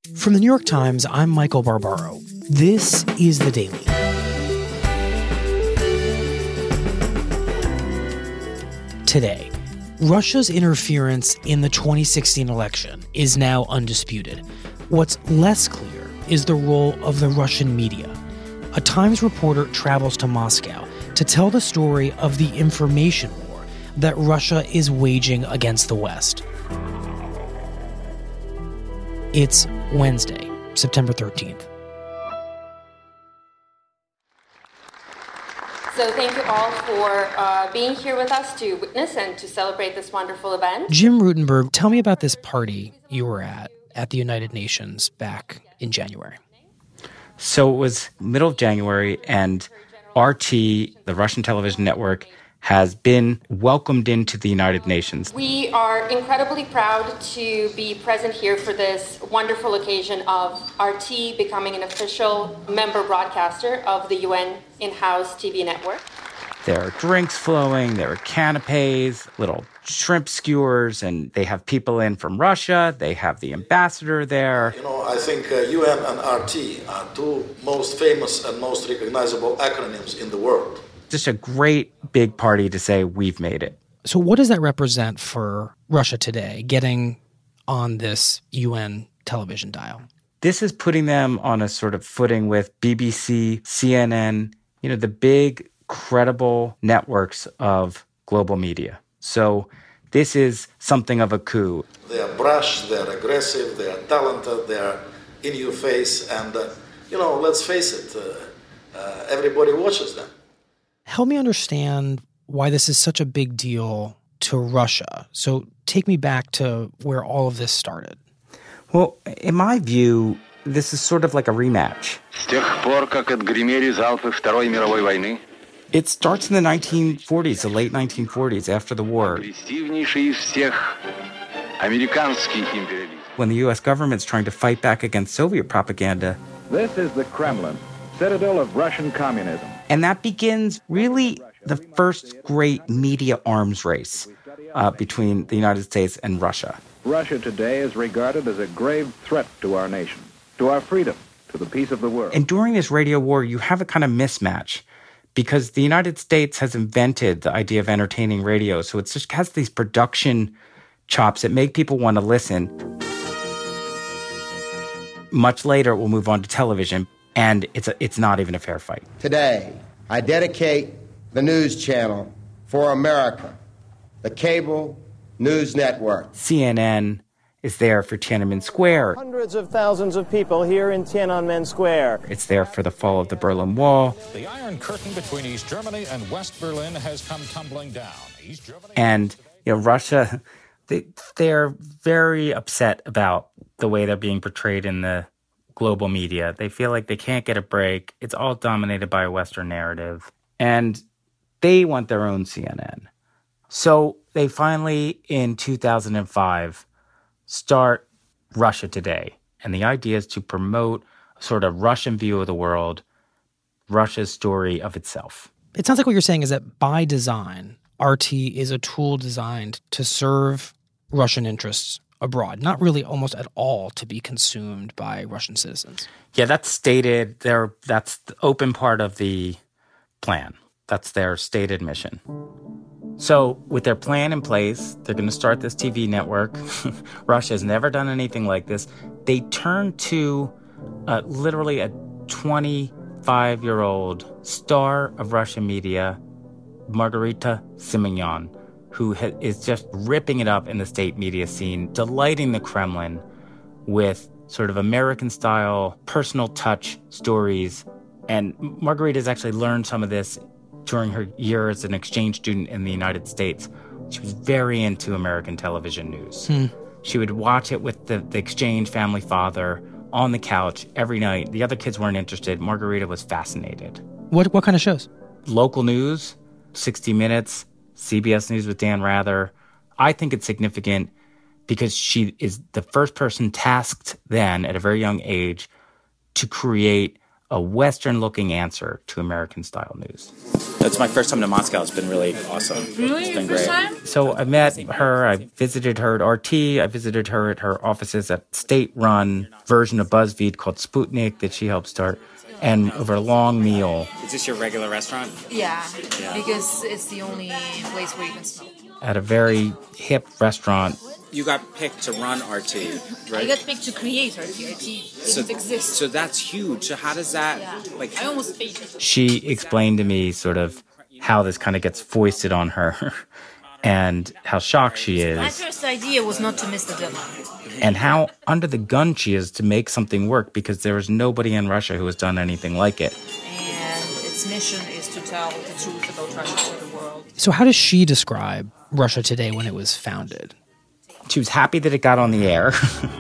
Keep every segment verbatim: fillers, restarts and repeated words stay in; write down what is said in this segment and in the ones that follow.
From the New York Times, I'm Michael Barbaro. This is The Daily. Today, Russia's interference in the twenty sixteen election is now undisputed. What's less clear is the role of the Russian media. A Times reporter travels to Moscow to tell the story of the information war that Russia is waging against the West. It's Wednesday, September thirteenth. So thank you all for uh, being here with us to witness and to celebrate this wonderful event. Jim Rutenberg, tell me about this party you were at at the United Nations back in January. So it was middle of January, and R T, the Russian television network, has been welcomed into the United Nations. We are incredibly proud to be present here for this wonderful occasion of R T becoming an official member broadcaster of the U N in-house T V network. There are drinks flowing, there are canapes, little shrimp skewers, and they have people in from Russia. They have the ambassador there. You know, I think uh, U N and R T are two most famous and most recognizable acronyms in the world. Just a great big party to say we've made it. So what does that represent for Russia today, getting on this U N television dial? This is putting them on a sort of footing with B B C, C N N, you know, the big, credible networks of global media. So this is something of a coup. They are brash, they are aggressive, they are talented, they are in your face, and, uh, you know, let's face it, uh, uh, everybody watches them. Help me understand why this is such a big deal to Russia. So take me back to where all of this started. Well, in my view, this is sort of like a rematch. It starts in the nineteen forties, the late nineteen forties, after the war, when the U S government's trying to fight back against Soviet propaganda. This is the Kremlin, citadel of Russian communism. And that begins really the first great media arms race uh, between the United States and Russia. Russia today is regarded as a grave threat to our nation, to our freedom, to the peace of the world. And during this radio war, you have a kind of mismatch because the United States has invented the idea of entertaining radio. So it just has these production chops that make people want to listen. Much later, it will move on to television. And it's a, it's not even a fair fight. Today, I dedicate the news channel for America, the cable news network. C N N is there for Tiananmen Square. Hundreds of thousands of people here in Tiananmen Square. It's there for the fall of the Berlin Wall. The Iron Curtain between East Germany and West Berlin has come tumbling down. East Germany and you know, Russia, they, they're very upset about the way they're being portrayed in the global media. They feel like they can't get a break. It's all dominated by a Western narrative. And they want their own C N N. So they finally, in two thousand five, start Russia Today. And the idea is to promote a sort of Russian view of the world, Russia's story of itself. It sounds like what you're saying is that by design, R T is a tool designed to serve Russian interests abroad, not really almost at all to be consumed by Russian citizens. Yeah, that's stated there. That's the open part of the plan. That's their stated mission. So with their plan in place, they're going to start this T V network. Russia has never done anything like this. They turn to uh, literally a twenty-five-year-old star of Russian media, Margarita Simonyan, who ha- is just ripping it up in the state media scene, delighting the Kremlin with sort of American-style, personal touch stories. And Margarita's actually learned some of this during her year as an exchange student in the United States. She was very into American television news. Hmm. She would watch it with the, the exchange family father on the couch every night. The other kids weren't interested. Margarita was fascinated. What what kind of shows? Local news, sixty minutes, C B S News with Dan Rather. I think it's significant because she is the first person tasked then at a very young age to create a a Western-looking answer to American-style news. It's my first time to Moscow. It's been really awesome. Really? It's been First great. time? So I met her, I visited her at R T, I visited her at her offices at state-run version of BuzzFeed called Sputnik that she helped start. And over a long meal. Is this your regular restaurant? Yeah, Yeah. because it's the only place where you can smoke. At a very hip restaurant. You got picked to run R T, right? I got picked to create R T. R T didn't so, exist. So that's huge. So how does that, yeah. like... I almost fainted. She explained to me sort of how this kind of gets foisted on her and how shocked she is. My first idea was not to miss the deadline. And how under the gun she is to make something work because there is nobody in Russia who has done anything like it. And its mission is to tell the truth about Russia to the world. So how does she describe Russia Today when it was founded? She was happy that it got on the air.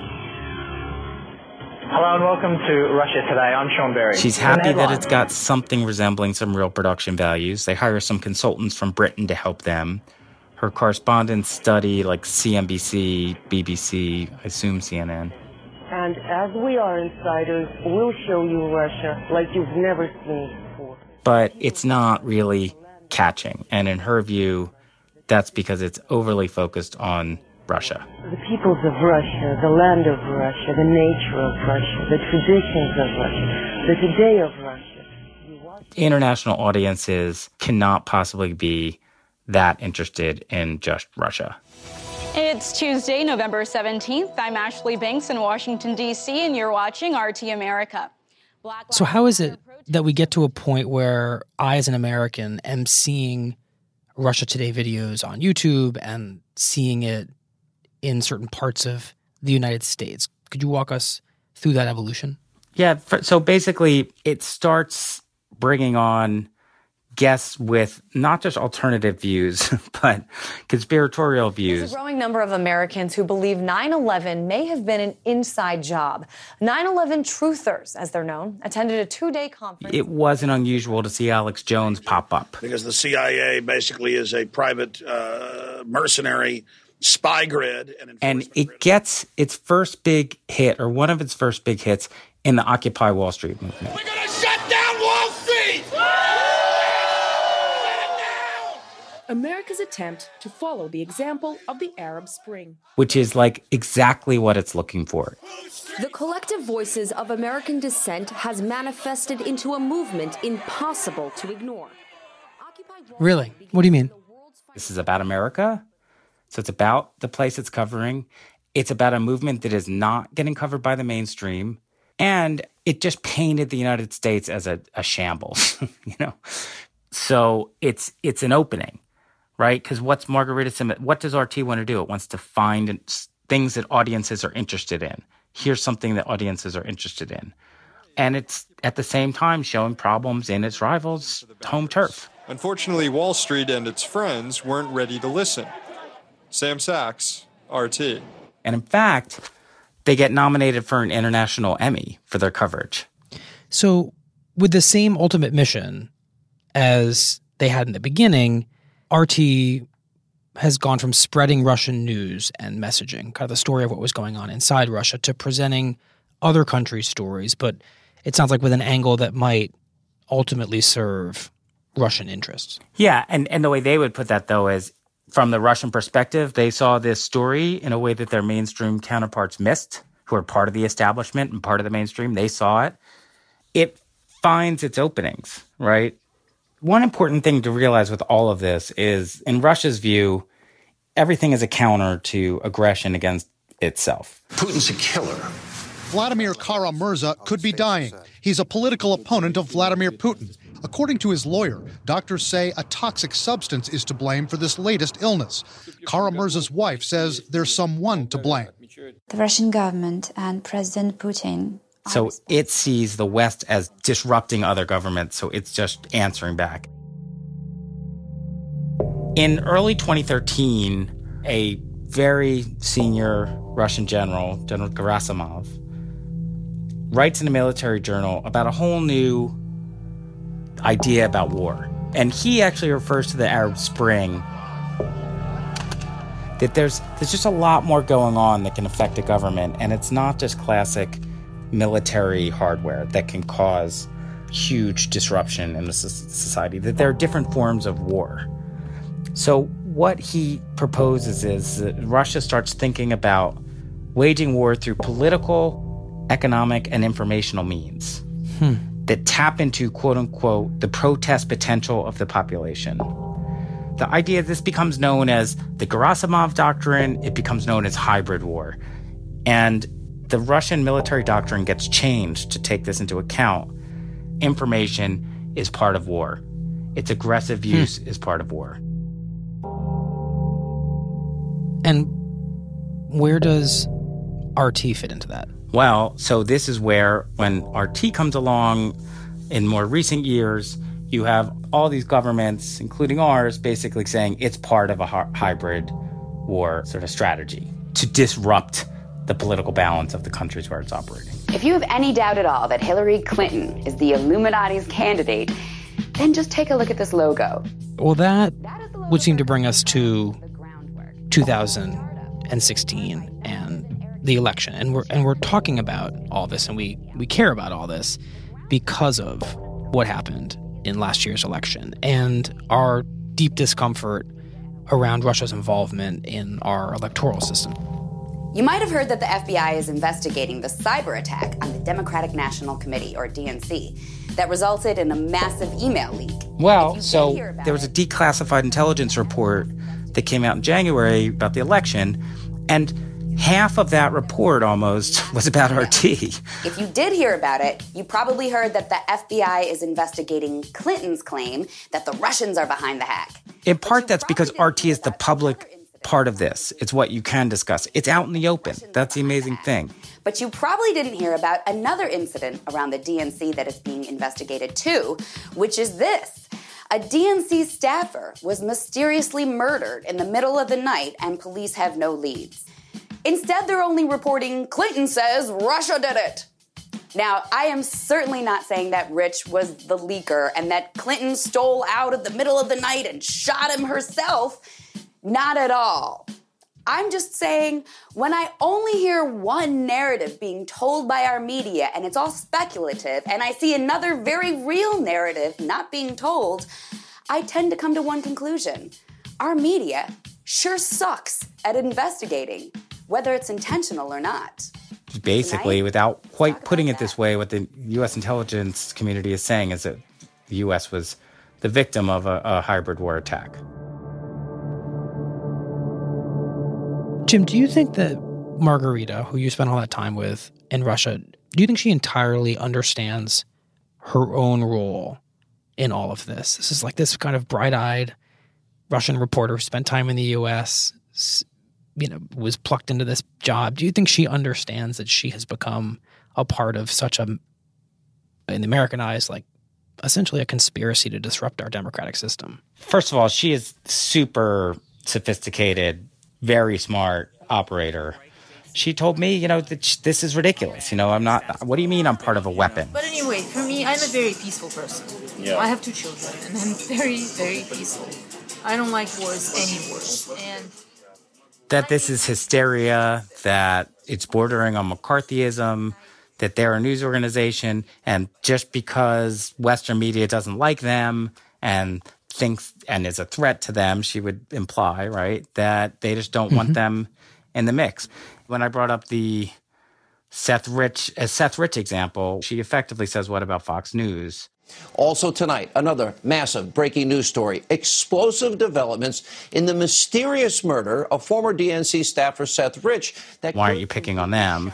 Hello and welcome to Russia Today. I'm Sean Berry. She's happy that it's got something resembling some real production values. They hire some consultants from Britain to help them. Her correspondents study like C N B C, B B C, I assume C N N. And as we are insiders, we'll show you Russia like you've never seen before. But it's not really catching. And in her view, that's because it's overly focused on Russia. The peoples of Russia, the land of Russia, the nature of Russia, the traditions of Russia, the today of Russia. International audiences cannot possibly be that interested in just Russia. It's Tuesday, November seventeenth. I'm Ashley Banks in Washington, D C, and you're watching R T America. Black so how is it that we get to a point where I, as an American, am seeing Russia Today videos on YouTube and seeing it in certain parts of the United States? Could you walk us through that evolution? Yeah, for, so basically it starts bringing on guests with not just alternative views, but conspiratorial views. There's a growing number of Americans who believe nine eleven may have been an inside job. nine eleven truthers, as they're known, attended a two-day conference. It wasn't unusual to see Alex Jones pop up. Because the C I A basically is a private uh, mercenary spy grid. And, and it grid. gets its first big hit, or one of its first big hits, in the Occupy Wall Street movement. We're going to shut down Wall Street! America's attempt to follow the example of the Arab Spring. Which is like exactly what it's looking for. The collective voices of American dissent has manifested into a movement impossible to ignore. Really? What do you mean? This is about America. So it's about the place it's covering. It's about a movement that is not getting covered by the mainstream. And it just painted the United States as a, a shambles, you know? So it's it's an opening. Right? Because what's Margarita Simmons, what does R T want to do? It wants to find things that audiences are interested in. Here's something that audiences are interested in. And it's at the same time showing problems in its rivals' home turf. Unfortunately, Wall Street and its friends weren't ready to listen. Sam Sachs, R T. And in fact, they get nominated for an international Emmy for their coverage. So with the same ultimate mission as they had in the beginning, R T has gone from spreading Russian news and messaging, kind of the story of what was going on inside Russia, to presenting other countries' stories, but it sounds like with an angle that might ultimately serve Russian interests. Yeah, and, and the way they would put that, though, is from the Russian perspective, they saw this story in a way that their mainstream counterparts missed, who are part of the establishment and part of the mainstream. They saw it. It finds its openings, right? One important thing to realize with all of this is, in Russia's view, everything is a counter to aggression against itself. Putin's a killer. Vladimir Kara-Murza could be dying. He's a political opponent of Vladimir Putin. According to his lawyer, doctors say a toxic substance is to blame for this latest illness. Kara-Murza's wife says there's someone to blame. The Russian government and President Putin. So it sees the West as disrupting other governments, so it's just answering back. In early twenty thirteen, a very senior Russian general, General Gerasimov, writes in a military journal about a whole new idea about war. And he actually refers to the Arab Spring, that there's there's just a lot more going on that can affect a government, and it's not just classic military hardware that can cause huge disruption in the society, that there are different forms of war. So what he proposes is that Russia starts thinking about waging war through political, economic, and informational means hmm. that tap into, quote unquote, the protest potential of the population. The idea this becomes known as the Gerasimov Doctrine, it becomes known as hybrid war. And the Russian military doctrine gets changed to take this into account. Information is part of war. Its aggressive use hmm. is part of war. And where does R T fit into that? Well, so this is where, when R T comes along in more recent years, you have all these governments, including ours, basically saying it's part of a hi- hybrid war sort of strategy to disrupt the political balance of the countries where it's operating. If you have any doubt at all that Hillary Clinton is the Illuminati's candidate, then just take a look at this logo. Well, that would seem to bring us to two thousand sixteen and the election. And we're and we're talking about all this, and we, we care about all this because of what happened in last year's election and our deep discomfort around Russia's involvement in our electoral system. You might have heard that the F B I is investigating the cyber attack on the Democratic National Committee, or D N C, that resulted in a massive email leak. Well, so there was a declassified intelligence report that came out in January about the election, and half of that report almost was about R T. If you did hear about it, you probably heard that the F B I is investigating Clinton's claim that the Russians are behind the hack. In part, that's because R T is the public part of this. It's what you can discuss. It's out in the open. That's the amazing thing. But you probably didn't hear about another incident around the D N C that is being investigated too, which is this. A D N C staffer was mysteriously murdered in the middle of the night, and police have no leads. Instead, they're only reporting Clinton says Russia did it. Now, I am certainly not saying that Rich was the leaker and that Clinton stole out of the middle of the night and shot him herself. Not at all. I'm just saying, when I only hear one narrative being told by our media and it's all speculative, and I see another very real narrative not being told, I tend to come to one conclusion. Our media sure sucks at investigating, whether it's intentional or not. Basically, Tonight, without quite putting it this way, what the U S intelligence community is saying is that the U S was the victim of a, a hybrid war attack. Jim, do you think that Margarita, who you spent all that time with in Russia, do you think she entirely understands her own role in all of this? This is like this kind of bright-eyed Russian reporter who spent time in the U S, you know, was plucked into this job. Do you think she understands that she has become a part of such a, in the American eyes, like essentially a conspiracy to disrupt our democratic system? First of all, she is super sophisticated, very smart operator. She told me, you know, that this is ridiculous. You know, I'm not, what do you mean I'm part of a weapon? But anyway, for me, I'm a very peaceful person. Yeah. I have two children, and I'm very, very peaceful. I don't like wars, any wars. And that this is hysteria, that it's bordering on McCarthyism, that they're a news organization, and just because Western media doesn't like them and thinks and is a threat to them, she would imply, right, that they just don't mm-hmm. want them in the mix. When I brought up the Seth Rich, as Seth Rich example, she effectively says, what about Fox News? Also tonight, another massive breaking news story. Explosive developments in the mysterious murder of former D N C staffer Seth Rich. That Why aren't you picking on them?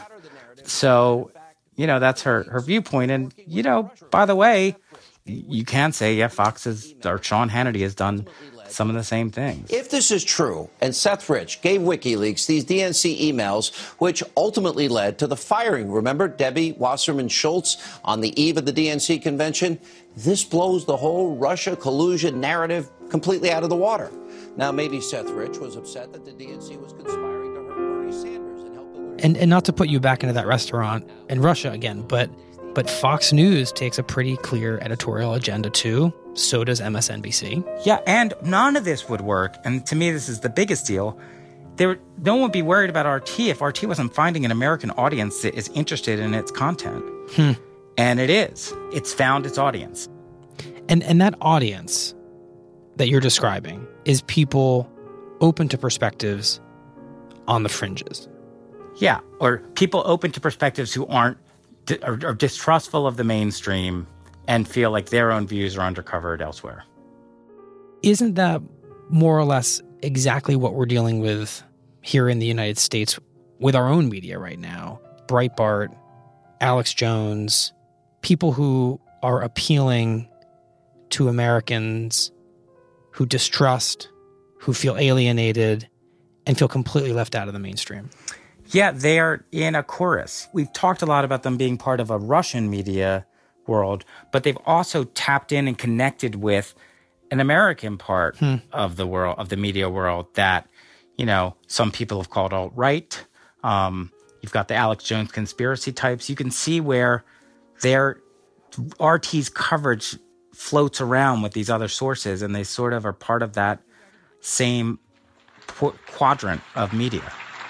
So, you know, that's her, her viewpoint. And, you know, by the way, you can say, yeah, Fox is, or Sean Hannity has done some of the same things. If this is true, and Seth Rich gave WikiLeaks these D N C emails, which ultimately led to the firing, remember Debbie Wasserman Schultz on the eve of the D N C convention? This blows the whole Russia collusion narrative completely out of the water. Now, maybe Seth Rich was upset that the D N C was conspiring to hurt Bernie Sanders and help the... And, and not to put you back into that restaurant in Russia again, but But Fox News takes a pretty clear editorial agenda too. So does M S N B C. Yeah, and none of this would work. And to me, this is the biggest deal. There, no one would be worried about R T if R T wasn't finding an American audience that is interested in its content. Hmm. And it is. It's found its audience. And and that audience that you're describing is people open to perspectives on the fringes. Yeah, or people open to perspectives who aren't are, are distrustful of the mainstream and feel like their own views are undercovered elsewhere. Isn't that more or less exactly what we're dealing with here in the United States with our own media right now? Breitbart, Alex Jones, people who are appealing to Americans who distrust, who feel alienated, and feel completely left out of the mainstream. Yeah, they are in a chorus. We've talked a lot about them being part of a Russian media world, but they've also tapped in and connected with an American part hmm. of the world, of the media world that, you know, some people have called alt-right. Um, you've got the Alex Jones conspiracy types. You can see where their R T's coverage floats around with these other sources, and they sort of are part of that same qu- quadrant of media.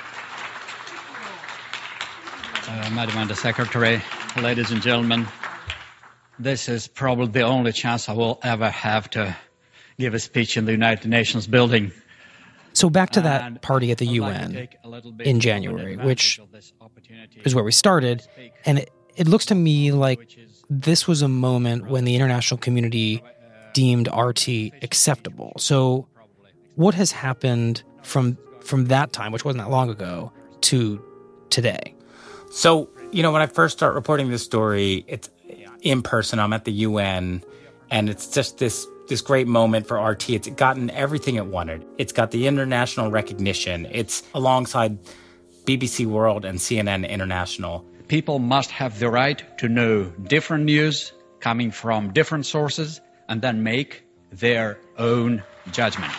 Uh, Madam Undersecretary, ladies and gentlemen, this is probably the only chance I will ever have to give a speech in the United Nations building. So back to that and party at the U N like in January, which is where we started, and it, it looks to me like this was a moment when the international community deemed R T acceptable. So what has happened from from that time, which wasn't that long ago, to today? So, you know, when I first start reporting this story, it's in person. I'm at the U N, and it's just this this great moment for R T. It's gotten everything it wanted. It's got the international recognition. It's alongside B B C World and C N N International. People must have the right to know different news coming from different sources and then make their own judgment.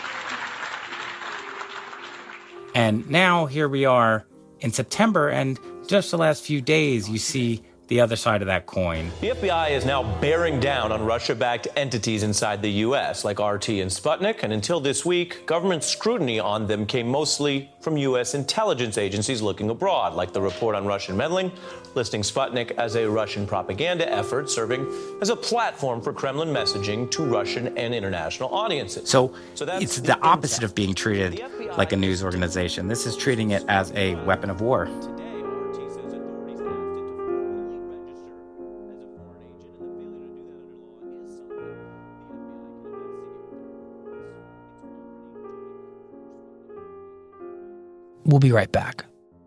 And now here we are in September, and just the last few days, you see the other side of that coin. The F B I is now bearing down on Russia-backed entities inside the U S, like R T and Sputnik, and until this week, government scrutiny on them came mostly from U S intelligence agencies looking abroad, like the report on Russian meddling, listing Sputnik as a Russian propaganda effort, serving as a platform for Kremlin messaging to Russian and international audiences. So, so that's it's the, the opposite of being treated like a news organization. This is treating it as a weapon of war. We'll be right back.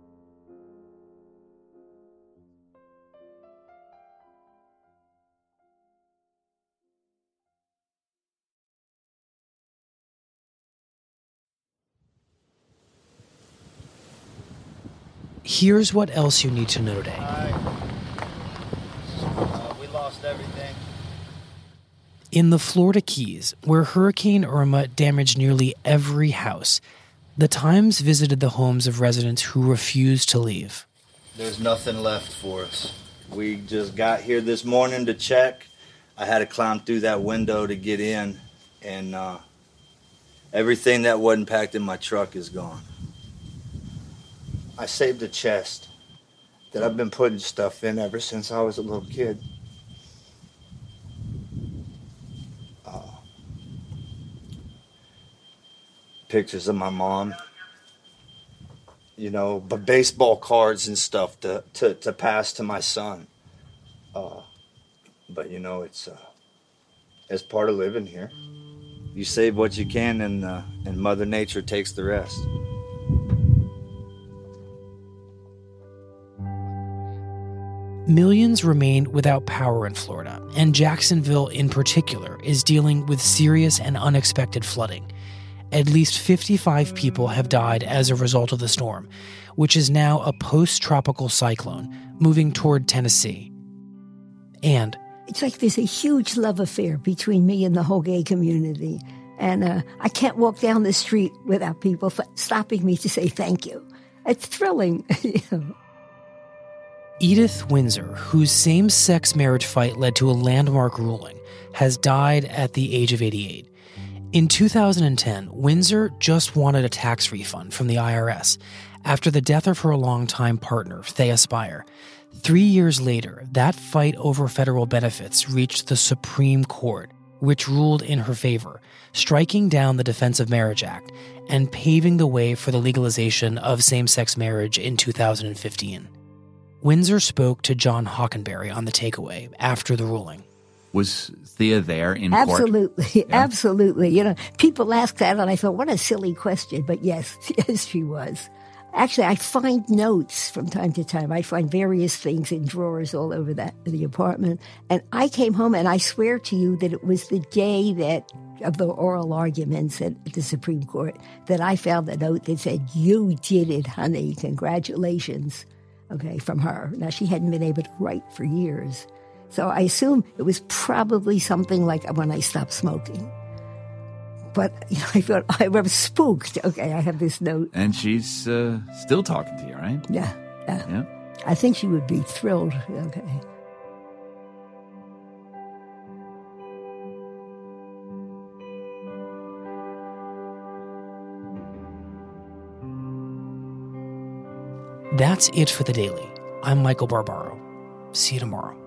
Here's what else you need to know today. Uh, we lost everything. In the Florida Keys, where Hurricane Irma damaged nearly every house, the Times visited the homes of residents who refused to leave. There's nothing left for us. We just got here this morning to check. I had to climb through that window to get in, and uh, everything that wasn't packed in my truck is gone. I saved a chest that I've been putting stuff in ever since I was a little kid. Uh, pictures of my mom, you know, but baseball cards and stuff to, to, to pass to my son. Uh, but, you know, it's uh, it's part of living here. You save what you can, and uh, and Mother Nature takes the rest. Millions remain without power in Florida, and Jacksonville in particular is dealing with serious and unexpected flooding. At least fifty-five people have died as a result of the storm, which is now a post-tropical cyclone moving toward Tennessee. And it's like there's a huge love affair between me and the whole gay community. And uh, I can't walk down the street without people f- stopping me to say thank you. It's thrilling, you know. Edith Windsor, whose same-sex marriage fight led to a landmark ruling, has died at the age of eighty-eight. In two thousand ten, Windsor just wanted a tax refund from the I R S after the death of her longtime partner, Thea Spire. Three years later, that fight over federal benefits reached the Supreme Court, which ruled in her favor, striking down the Defense of Marriage Act and paving the way for the legalization of same-sex marriage in two thousand fifteen. Windsor spoke to John Hockenberry on The Takeaway after the ruling. Was Thea there in absolutely, court? Yeah. Absolutely. You know, people ask that, and I thought, what a silly question. But yes, yes, she was. Actually, I find notes from time to time. I find various things in drawers all over that the apartment. And I came home, and I swear to you that it was the day that of the oral arguments at the Supreme Court that I found a note that said, "You did it, honey. Congratulations." Okay, from her. Now, she hadn't been able to write for years. So I assume it was probably something like when I stopped smoking. But you know, I thought, I was spooked. Okay, I have this note. And she's uh, still talking to you, right? Yeah, yeah. Yeah. I think she would be thrilled. Okay. That's it for The Daily. I'm Michael Barbaro. See you tomorrow.